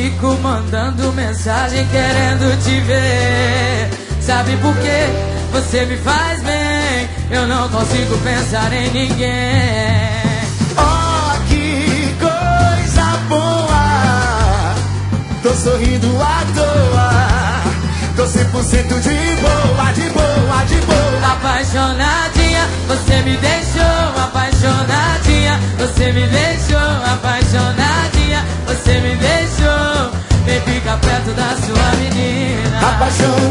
fico mandando mensagem querendo te ver. Sabe por quê? Você me faz bem. Eu não consigo pensar em ninguém. Oh, que coisa boa. Tô sorrindo à toa. Tô 100% de boa, de boa, de boa. Apaixonadinha, você me deixou. Apaixonadinha, você me deixou. Apaixonadinha, você me deixou. Vem ficar perto da sua menina. Apaixonadinha.